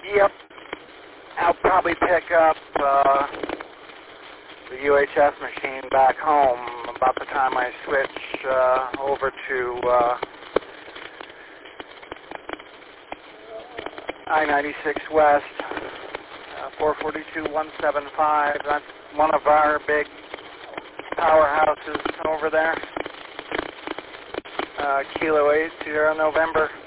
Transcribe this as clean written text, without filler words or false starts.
Yep. I'll probably pick up the UHF machine back home about the time I switch over to I-96 West, 442-175. That's one of our big powerhouses over there. Kilo 80 November.